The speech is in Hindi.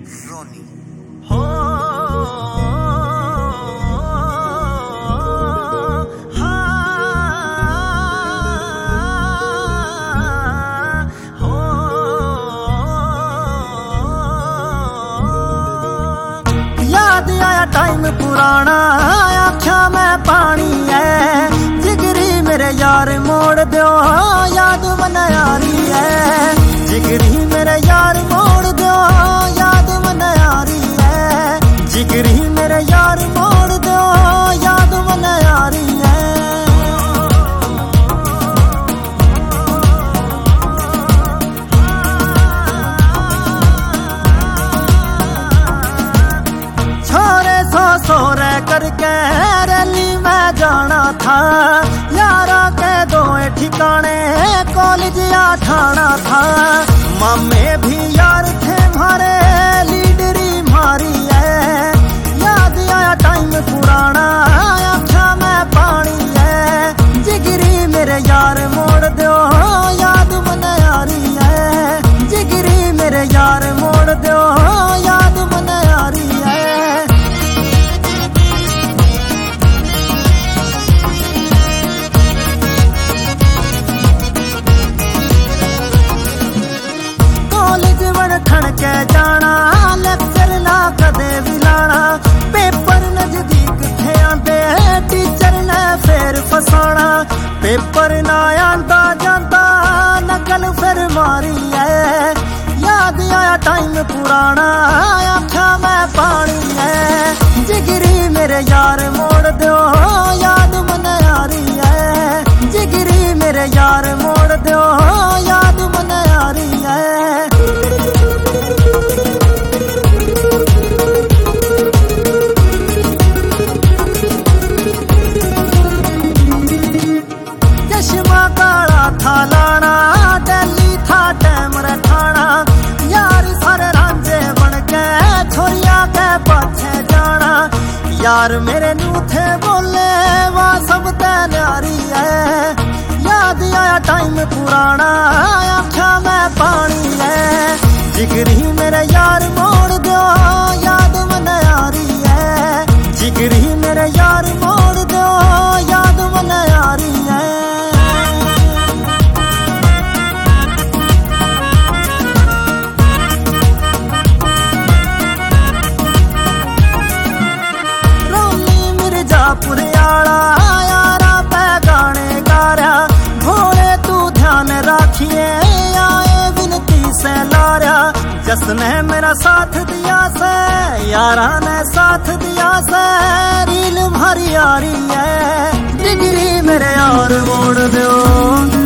रोनी। हो याद आया टाइम पुराना, आख्या मैं पानी है, जिगरी मेरे यार मोड़ दो, याद मन यारी है, जिगरी मेरे यार मोड़ दो, याद मन यारी है, जिगरी मेरे यार मोड़ दो, याद मन यारी है। छोरे सो रह करके रैली में जाना था, यारा के दो ठिकाने कॉलेज या ठाना था, मामे भी यार थे मारे, लीडरी मारी है, याद आया टाइम पुराना, आख्या मैं पानी है, जिगरी मेरे यार मोड़ दो, याद मन यारी है, जिगरी मेरे यार मोड़ दो, याद मन यारी है। खण के जाना, लेक्चर ला कदे भी लाना, पेपर नजदीक थे आंदे, टीचर ने फिर फसाना, पेपर ना आंदा जाता, नकल फिर मारी है, याद आया टाइम पुराना, आख्या मैं पानी है, जिगरी मेरे यार मोड़ दो, याद मन यारी है, जिगरी मेरे यार मोड़ दो, याद मन यारी है। था लाना, दिल्ली था टाइम रखाना, यार सारे रांझे बन के छोरिया के पाछे जाना, यार मेरे नू थे बोले वह सब तैयारी है, याद आया टाइम पुराना, आख्या मैं पानी है, जिगरी मेरे यार मोड़ दो, याद मन यारी है, जिगरी मेरे यार मोड़ दो, याद मन यारी है। पुरियाला यारा पे गाने गारा, भोले तू ध्यान राखिए, आए विनती से लारा, जसने मेरा साथ दिया से, यारा ने साथ दिया से, रील भरी यारी है, जिगरी मेरे यार मोड़ दो।